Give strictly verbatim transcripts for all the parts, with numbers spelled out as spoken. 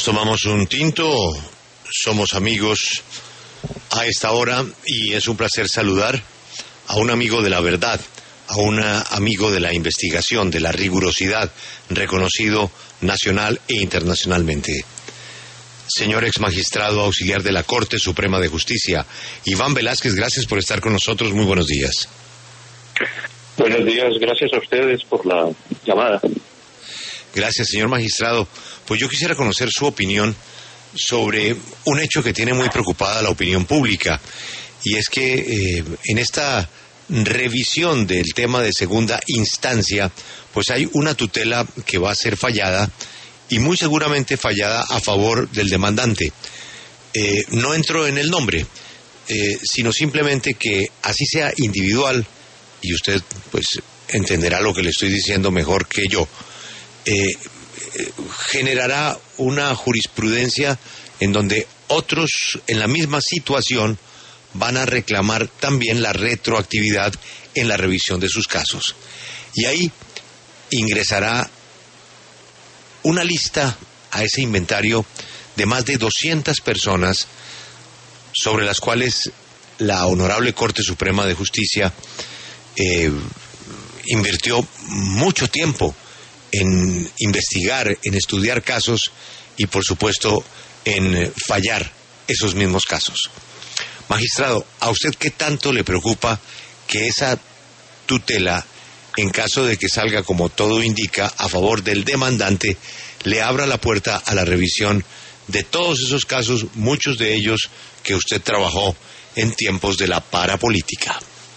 Tomamos un tinto, somos amigos a esta hora y es un placer saludar a un amigo de la verdad, a un amigo de la investigación, de la rigurosidad, reconocido nacional e internacionalmente. Señor ex magistrado auxiliar de la Corte Suprema de Justicia, Iván Velázquez, gracias por estar con nosotros, muy buenos días. Buenos días, gracias a ustedes por la llamada. Gracias, señor magistrado. Pues yo quisiera conocer su opinión sobre un hecho que tiene muy preocupada a la opinión pública, y es que eh, en esta revisión del tema de segunda instancia, pues hay una tutela que va a ser fallada, y muy seguramente fallada a favor del demandante. Eh, no entro en el nombre, eh, sino simplemente que así sea individual, y usted pues entenderá lo que le estoy diciendo mejor que yo, eh, generará una jurisprudencia en donde otros en la misma situación van a reclamar también la retroactividad en la revisión de sus casos. Y ahí ingresará una lista a ese inventario de más de doscientas personas sobre las cuales la Honorable Corte Suprema de Justicia eh, invirtió mucho tiempo en investigar, en estudiar casos y por supuesto en fallar esos mismos casos. Magistrado, ¿a usted qué tanto le preocupa que esa tutela, en caso de que salga como todo indica a favor del demandante, le abra la puerta a la revisión de todos esos casos, muchos de ellos que usted trabajó en tiempos de la parapolítica?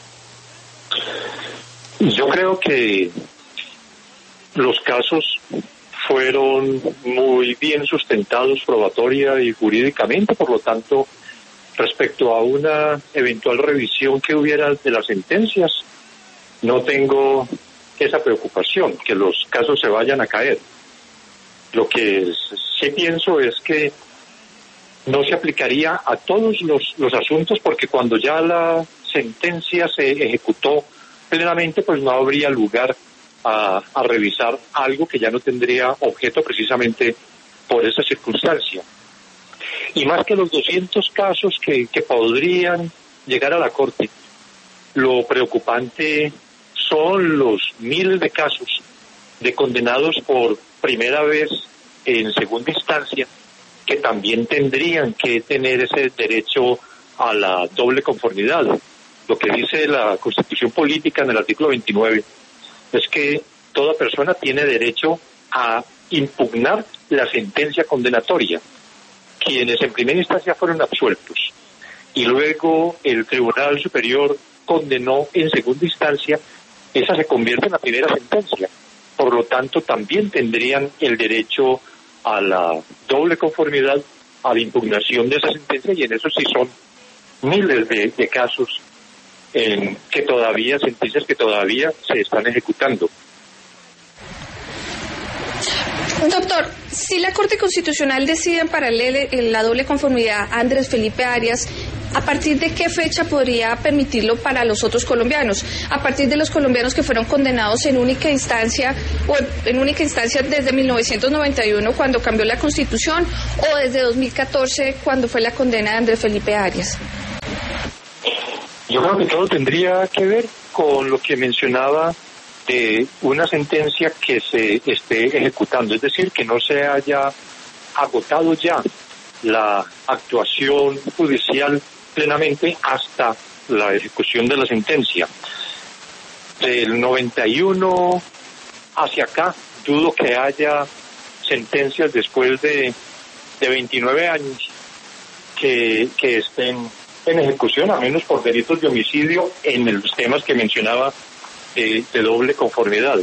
Yo creo que los casos fueron muy bien sustentados probatoria y jurídicamente, por lo tanto, respecto a una eventual revisión que hubiera de las sentencias, no tengo esa preocupación, que los casos se vayan a caer. Lo que sí pienso es que no se aplicaría a todos los, los asuntos, porque cuando ya la sentencia se ejecutó plenamente, pues no habría lugar A, a revisar algo que ya no tendría objeto precisamente por esa circunstancia. Y más que los doscientos casos que, que podrían llegar a la Corte, lo preocupante son los miles de casos de condenados por primera vez en segunda instancia, que también tendrían que tener ese derecho a la doble conformidad. Lo que dice la Constitución Política en el artículo veintinueve es que toda persona tiene derecho a impugnar la sentencia condenatoria. Quienes en primera instancia fueron absueltos y luego el Tribunal Superior condenó en segunda instancia, esa se convierte en la primera sentencia. Por lo tanto, también tendrían el derecho a la doble conformidad, a la impugnación de esa sentencia, y en eso sí son miles de, de casos en que todavía, sentencias que todavía se están ejecutando. Doctor, si la Corte Constitucional decide ampararle la doble conformidad a Andrés Felipe Arias, ¿a partir de qué fecha podría permitirlo para los otros colombianos? ¿A partir de los colombianos que fueron condenados en única instancia o en única instancia desde mil novecientos noventa y uno, cuando cambió la Constitución, o desde dos mil catorce, cuando fue la condena de Andrés Felipe Arias? Yo creo que todo tendría que ver con lo que mencionaba de una sentencia que se esté ejecutando, es decir, que no se haya agotado ya la actuación judicial plenamente hasta la ejecución de la sentencia. Del noventa y uno hacia acá, dudo que haya sentencias después de, de veintinueve años que, que estén en ejecución, a menos por delitos de homicidio en los temas que mencionaba eh, de doble conformidad.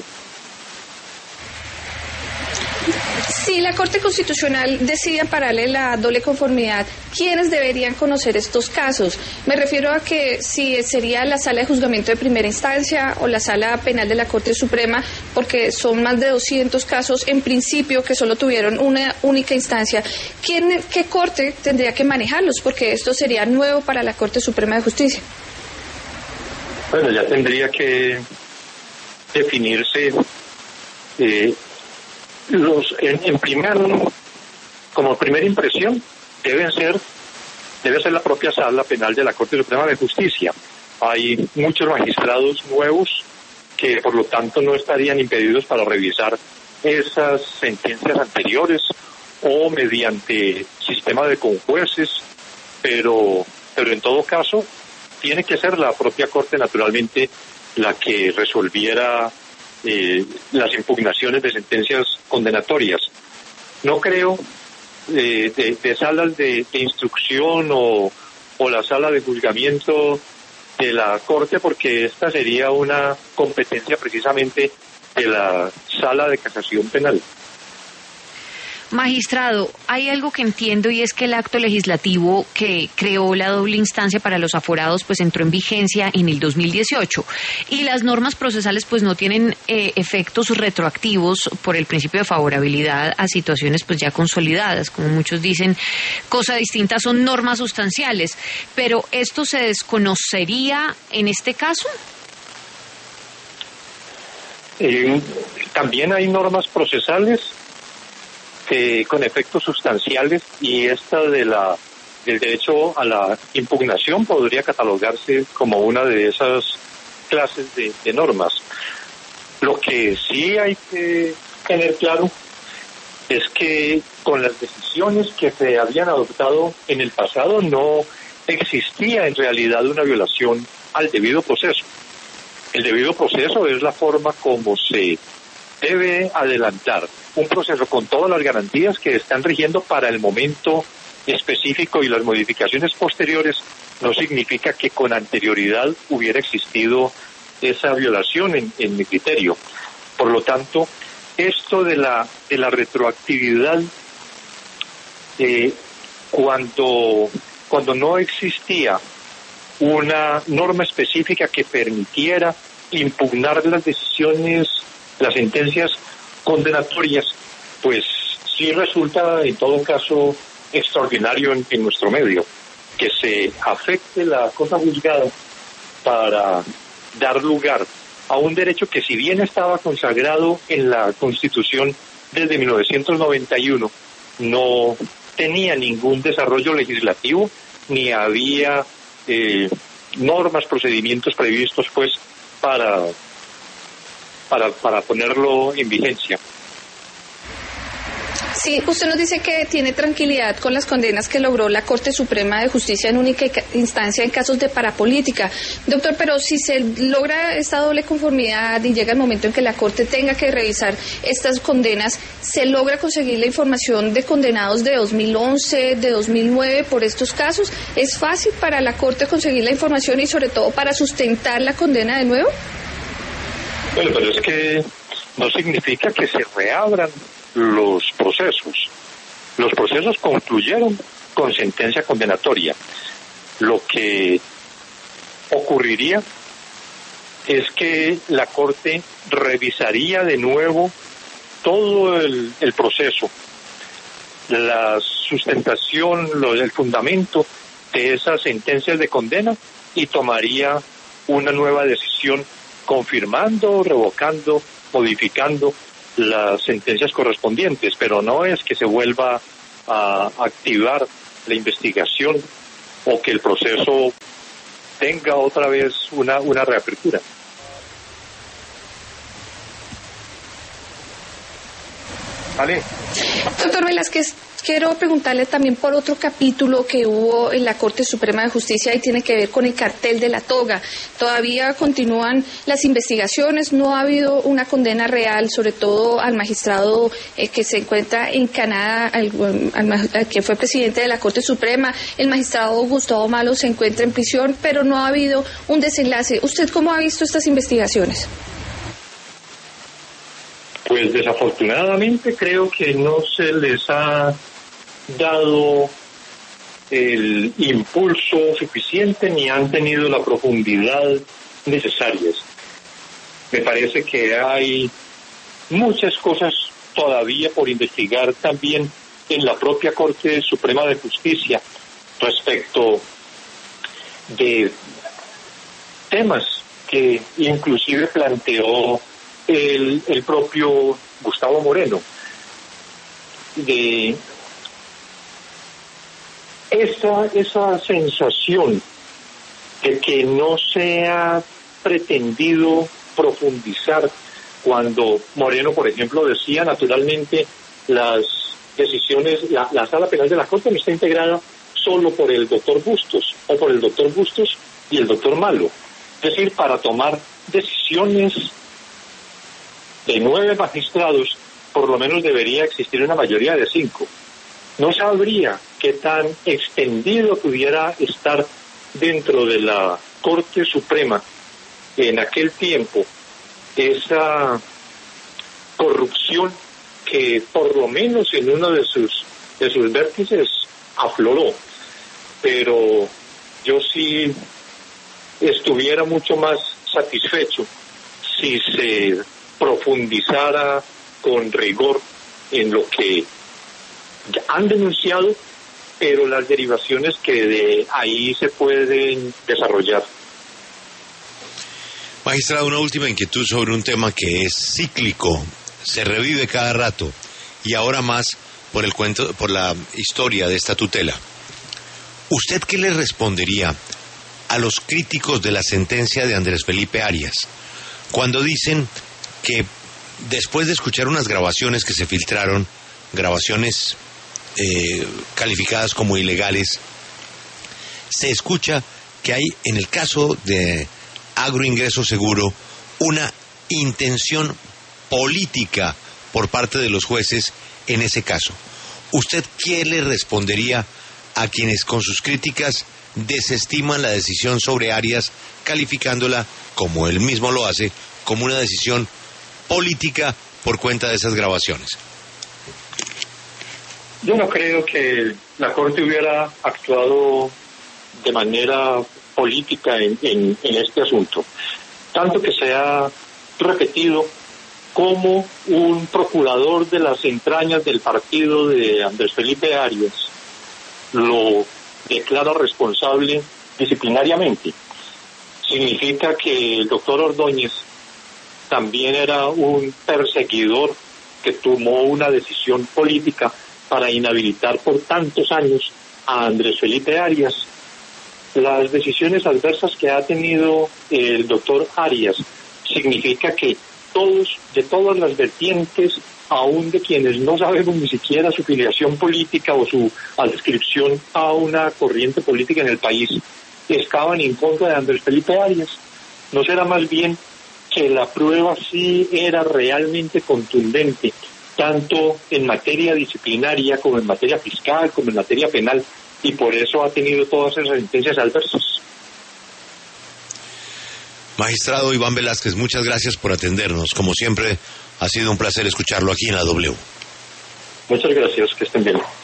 Si la Corte Constitucional decide ampararle la doble conformidad, ¿quiénes deberían conocer estos casos? Me refiero a que si sería la Sala de Juzgamiento de Primera Instancia o la Sala Penal de la Corte Suprema, porque son más de doscientos casos en principio que solo tuvieron una única instancia. ¿Quién, qué corte tendría que manejarlos? Porque esto sería nuevo para la Corte Suprema de Justicia. Bueno, ya tendría que definirse eh, los en, en primer como primera impresión, deben ser, debe ser la propia Sala Penal de la Corte Suprema de Justicia. Hay muchos magistrados nuevos que por lo tanto no estarían impedidos para revisar esas sentencias anteriores o mediante sistema de conjueces, pero, pero en todo caso tiene que ser la propia Corte naturalmente la que resolviera eh, las impugnaciones de sentencias condenatorias. No creo eh, de, de salas de, de instrucción o, o la sala de juzgamiento de la Corte, porque esta sería una competencia precisamente de la Sala de Casación Penal. Magistrado, hay algo que entiendo y es que el acto legislativo que creó la doble instancia para los aforados pues entró en vigencia en el dos mil dieciocho y las normas procesales pues no tienen eh, efectos retroactivos por el principio de favorabilidad a situaciones pues ya consolidadas, como muchos dicen, cosa distinta son normas sustanciales, pero ¿esto se desconocería en este caso? Eh, también hay normas procesales Eh, con efectos sustanciales y esta de la del derecho a la impugnación podría catalogarse como una de esas clases de, de normas. Lo que sí hay que tener claro es que con las decisiones que se habían adoptado en el pasado no existía en realidad una violación al debido proceso. El debido proceso es la forma como se debe adelantar un proceso con todas las garantías que están rigiendo para el momento específico, y las modificaciones posteriores no significa que con anterioridad hubiera existido esa violación en, en mi criterio. Por lo tanto, esto de la de la retroactividad, eh, cuando cuando no existía una norma específica que permitiera impugnar las decisiones, las sentencias condenatorias, pues sí resulta en todo caso extraordinario en, en nuestro medio que se afecte la cosa juzgada para dar lugar a un derecho que, si bien estaba consagrado en la Constitución desde mil novecientos noventa y uno, no tenía ningún desarrollo legislativo ni había eh, normas, procedimientos previstos pues para Para, para ponerlo en vigencia. Sí, usted nos dice que tiene tranquilidad con las condenas que logró la Corte Suprema de Justicia en única instancia en casos de parapolítica. Doctor, pero si se logra esta doble conformidad y llega el momento en que la Corte tenga que revisar estas condenas, ¿se logra conseguir la información de condenados de dos mil once, de dos mil nueve por estos casos? ¿Es fácil para la Corte conseguir la información y sobre todo para sustentar la condena de nuevo? Bueno, pero es que no significa que se reabran los procesos. Los procesos concluyeron con sentencia condenatoria. Lo que ocurriría es que la Corte revisaría de nuevo todo el, el proceso, la sustentación, lo, el fundamento de esas sentencias de condena, y tomaría una nueva decisión confirmando, revocando, modificando las sentencias correspondientes, pero no es que se vuelva a activar la investigación o que el proceso tenga otra vez una, una reapertura. ¿Vale? Doctor Velázquez, quiero preguntarle también por otro capítulo que hubo en la Corte Suprema de Justicia y tiene que ver con el cartel de la toga. Todavía continúan las investigaciones, no ha habido una condena real, sobre todo al magistrado eh, que se encuentra en Canadá, al, al, al que fue presidente de la Corte Suprema. El magistrado Gustavo Malo se encuentra en prisión, pero no ha habido un desenlace. ¿Usted cómo ha visto estas investigaciones? Pues desafortunadamente creo que no se les ha dado el impulso suficiente ni han tenido la profundidad necesarias. Me parece que hay muchas cosas todavía por investigar también en la propia Corte Suprema de Justicia respecto de temas que inclusive planteó el, el propio Gustavo Moreno, de esa, esa sensación de que no se ha pretendido profundizar, cuando Moreno, por ejemplo, decía naturalmente las decisiones, la, la sala penal de la Corte no está integrada solo por el doctor Bustos, o por el doctor Bustos y el doctor Malo. Es decir, para tomar decisiones de nueve magistrados, por lo menos debería existir una mayoría de cinco. No sabría qué tan extendido pudiera estar dentro de la Corte Suprema en aquel tiempo esa corrupción que por lo menos en uno de sus de sus vértices afloró. Pero yo sí estuviera mucho más satisfecho si se profundizara con rigor en lo que han denunciado, pero las derivaciones que de ahí se pueden desarrollar. Magistrado, una última inquietud sobre un tema que es cíclico, se revive cada rato, y ahora más por el cuento, por la historia de esta tutela. ¿Usted qué le respondería a los críticos de la sentencia de Andrés Felipe Arias cuando dicen que después de escuchar unas grabaciones que se filtraron, grabaciones eh, calificadas como ilegales, se escucha que hay, en el caso de Agroingreso Seguro, una intención política por parte de los jueces en ese caso? ¿Usted qué le respondería a quienes con sus críticas desestiman la decisión sobre Arias, calificándola, como él mismo lo hace, como una decisión política por cuenta de esas grabaciones? Yo no creo que la Corte hubiera actuado de manera política en, en, en este asunto, tanto que se ha repetido como un procurador de las entrañas del partido de Andrés Felipe Arias lo declara responsable disciplinariamente. Significa que el doctor Ordóñez también era un perseguidor que tomó una decisión política para inhabilitar por tantos años a Andrés Felipe Arias. Las decisiones adversas que ha tenido el doctor Arias significa que todos, de todas las vertientes, aún de quienes no sabemos ni siquiera su filiación política o su adscripción a una corriente política en el país, estaban en contra de Andrés Felipe Arias. ¿No será más bien que la prueba sí era realmente contundente, tanto en materia disciplinaria como en materia fiscal, como en materia penal, y por eso ha tenido todas esas sentencias adversas? Magistrado Iván Velázquez, muchas gracias por atendernos. Como siempre, ha sido un placer escucharlo aquí en la W. Muchas gracias, que estén bien.